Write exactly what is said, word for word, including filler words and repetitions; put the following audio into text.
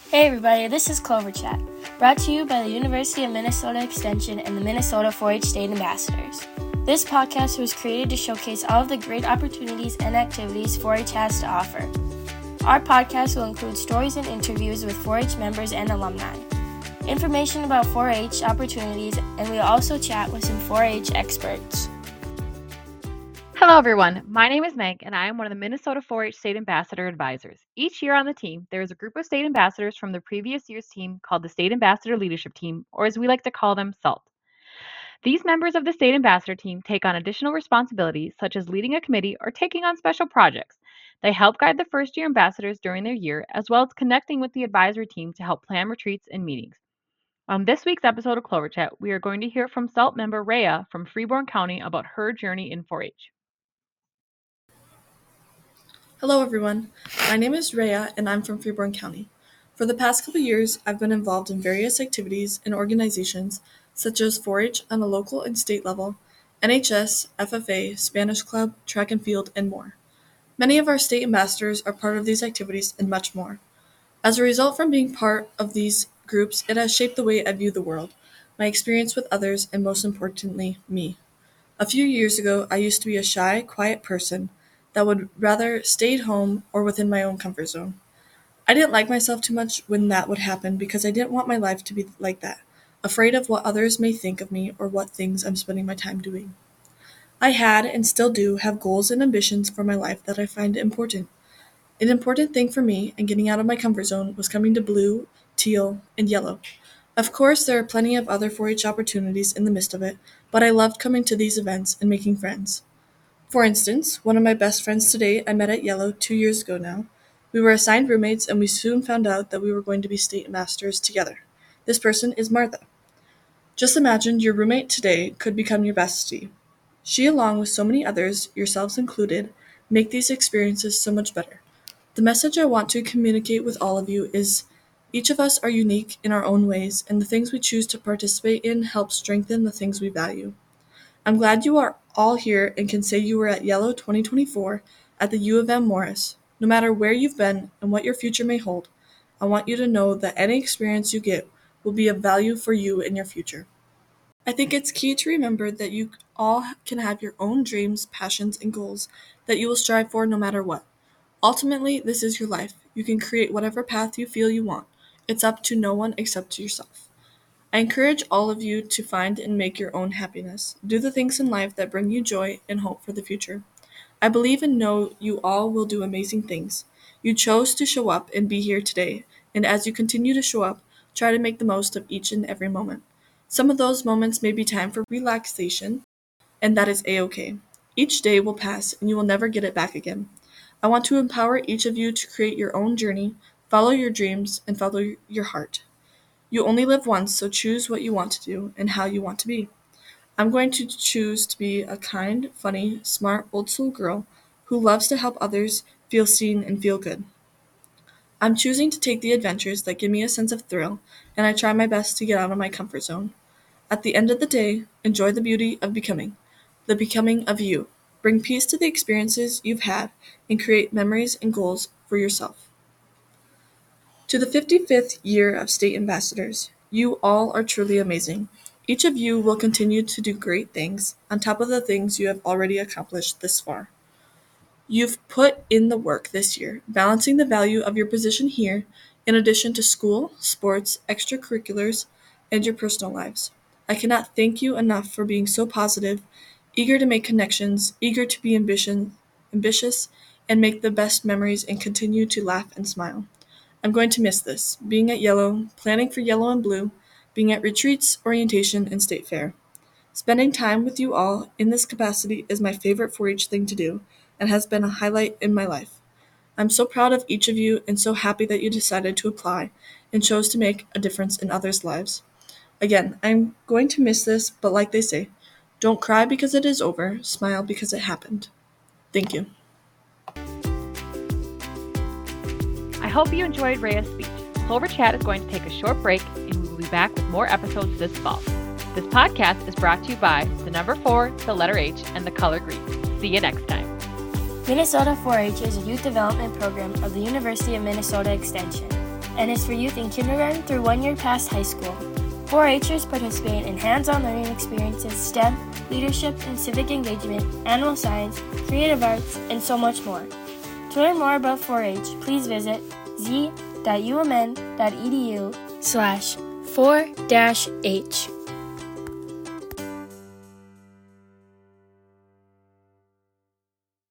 Hey everybody, this is Clover Chat, brought to you by the University of Minnesota Extension and the Minnesota four H State Ambassadors. This podcast was created to showcase all of the great opportunities and activities four H has to offer. Our podcast will include stories and interviews with four H members and alumni, information about four H opportunities, and we'll also chat with some four H experts. Hello everyone, my name is Meg and I am one of the Minnesota four H State Ambassador Advisors. Each year on the team, there is a group of state ambassadors from the previous year's team called the State Ambassador Leadership Team, or as we like to call them, SALT. These members of the State Ambassador Team take on additional responsibilities such as leading a committee or taking on special projects. They help guide the first year ambassadors during their year, as well as connecting with the advisory team to help plan retreats and meetings. On this week's episode of Clover Chat, we are going to hear from SALT member Rhea from Freeborn County about her journey in four H. Hello everyone, my name is Rhea and I'm from Freeborn County. For the past couple years, I've been involved in various activities and organizations such as four H on a local and state level, N H S, F F A, Spanish Club, track and field, and more. Many of our state ambassadors are part of these activities and much more. As a result from being part of these groups, it has shaped the way I view the world, my experience with others, and most importantly, me. A few years ago, I used to be a shy, quiet person that would rather stay at home or within my own comfort zone. I didn't like myself too much when that would happen because I didn't want my life to be like that, afraid of what others may think of me or what things I'm spending my time doing. I had, and still do, have goals and ambitions for my life that I find important. An important thing for me in getting out of my comfort zone was coming to blue, teal, and yellow. Of course, there are plenty of other four H opportunities in the midst of it, but I loved coming to these events and making friends. For instance, one of my best friends today I met at Yellow two years ago now. We were assigned roommates and we soon found out that we were going to be state ambassadors together. This person is Martha. Just imagine your roommate today could become your bestie. She, along with so many others, yourselves included, make these experiences so much better. The message I want to communicate with all of you is each of us are unique in our own ways, and the things we choose to participate in help strengthen the things we value. I'm glad you are all here and can say you were at Yellow twenty twenty-four at the U of M Morris. No matter where you've been and what your future may hold, I want you to know that any experience you get will be of value for you in your future. I think it's key to remember that you all can have your own dreams, passions, and goals that you will strive for no matter what. Ultimately, this is your life. You can create whatever path you feel you want. It's up to no one except to yourself. I encourage all of you to find and make your own happiness. Do the things in life that bring you joy and hope for the future. I believe and know you all will do amazing things. You chose to show up and be here today, and as you continue to show up, try to make the most of each and every moment. Some of those moments may be time for relaxation, and that is a-okay. Each day will pass, and you will never get it back again. I want to empower each of you to create your own journey, follow your dreams, and follow your heart. You only live once, so choose what you want to do and how you want to be. I'm going to choose to be a kind, funny, smart, old-soul girl who loves to help others feel seen and feel good. I'm choosing to take the adventures that give me a sense of thrill, and I try my best to get out of my comfort zone. At the end of the day, enjoy the beauty of becoming, the becoming of you. Bring peace to the experiences you've had and create memories and goals for yourself. To the fifty-fifth year of State Ambassadors, you all are truly amazing. Each of you will continue to do great things on top of the things you have already accomplished this far. You've put in the work this year, balancing the value of your position here in addition to school, sports, extracurriculars, and your personal lives. I cannot thank you enough for being so positive, eager to make connections, eager to be ambition, ambitious, and make the best memories and continue to laugh and smile. I'm going to miss this, being at Yellow, planning for Yellow and Blue, being at retreats, orientation, and state fair. Spending time with you all in this capacity is my favorite four H thing to do and has been a highlight in my life. I'm so proud of each of you and so happy that you decided to apply and chose to make a difference in others' lives. Again, I'm going to miss this, but like they say, don't cry because it is over, smile because it happened. Thank you. I hope you enjoyed Rhea's speech. Clover Chat is going to take a short break and we will be back with more episodes this fall. This podcast is brought to you by the number four, the letter H, and the color green. See you next time. Minnesota four H is a youth development program of the University of Minnesota Extension and is for youth in kindergarten through one year past high school. four-Hers participate in hands-on learning experiences, STEM, leadership and civic engagement, animal science, creative arts, and so much more. To learn more about four-H, please visit z dot u m n dot e d u slash four dash h.